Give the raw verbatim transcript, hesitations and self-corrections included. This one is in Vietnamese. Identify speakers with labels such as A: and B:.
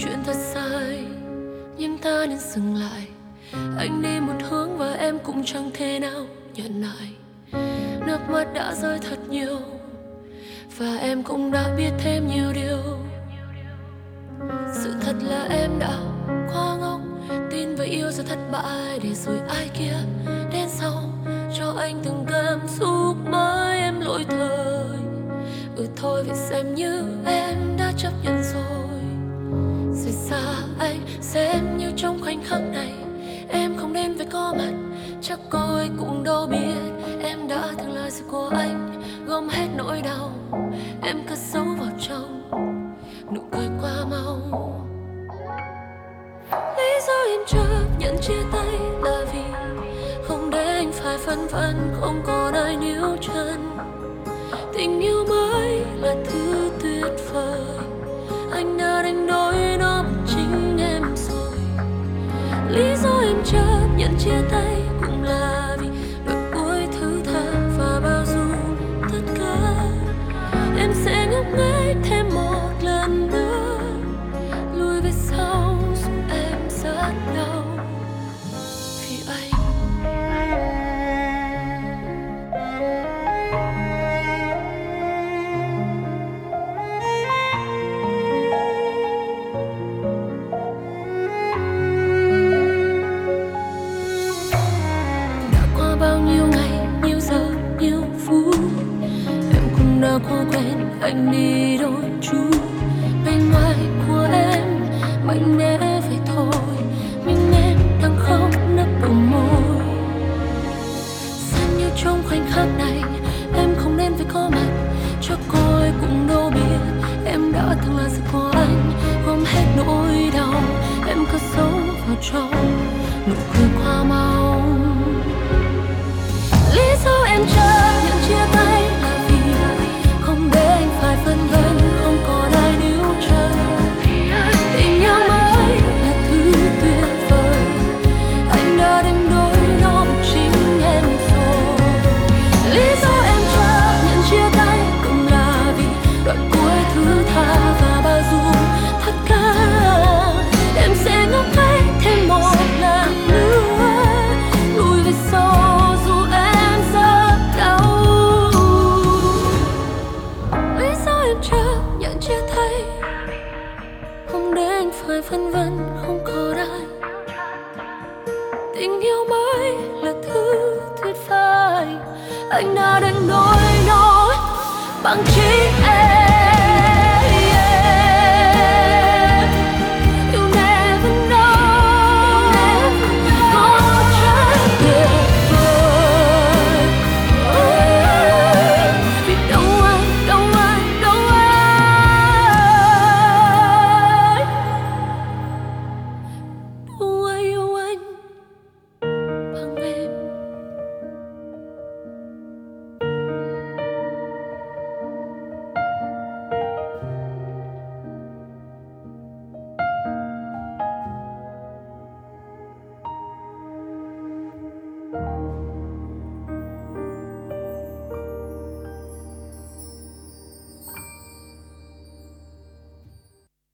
A: chuyện thật sai, nhưng ta nên dừng lại. Anh đi một hướng và em cũng chẳng thể nào nhận lại. Nước mắt đã rơi thật nhiều và em cũng đã biết thêm nhiều điều. Sự thật là em đã quá ngốc, tin vào yêu rồi thất bại, để rồi ai kia đến sau cho anh từng cảm xúc mới em lỗi thời. Ừ thôi vậy xem như em đã chấp nhận rồi. Rời xa anh xem như trong khoảnh khắc này em không nên phải có mặt. Chắc cô ấy cũng đâu biết em đã từng là sự của anh, gom hết nỗi đau em cất giấu vào trong nụ cười qua mau. Lý do em chấp nhận chia tay là vì không để anh phải phân vân, không còn ai níu chân. Tình yêu mới là thứ tuyệt vời, anh đã đánh đổi nó bằng chính em rồi. Lý do em chấp nhận chia tay cũng là vì đoạn cuối thứ tha và bao dung tất cả. Em sẽ ngấp nghé thêm một lần nữa, lùi về sau dù em rất đau vì anh. Đã qua bao nhiêu ngày, nhiêu giờ, nhiêu phút, em cũng đã quá quen anh đi đôi chút. Bên ngoài của em mạnh mẽ vậy thôi, nhưng em đang khóc nức bờ môi. Xem như trong khoảnh khắc này em không nên phải có mặt. Chắc cô ấy cũng đâu biết em đã từng là sự của anh, gom hết nỗi đau em cất giấu vào trong nụ cười qua mau. Lý do em chấp nhận chia tay là vì không để anh phải phân vân, không còn ai níu chân. Tình yêu mới là thứ tuyệt vời, anh đã đánh đổi nó bằng chính em rồi. Lý do em chấp nhận chia tay cũng là vì đoạn cuối thứ tha và bao dung tất cả. Em sẽ ngốc nghếch thêm một lần nữa, lùi về sau dù em rất đau. Lý do em chấp nhận chia tay không để anh phải phân vân, không còn ai. Tình yêu mới là thứ tuyệt vời, anh đã đánh đổi nó bằng chính em. You never know, có trái tuyệt vời. Vì đâu ai, đâu ai, đâu ai, đâu ai yêu anh bằng em.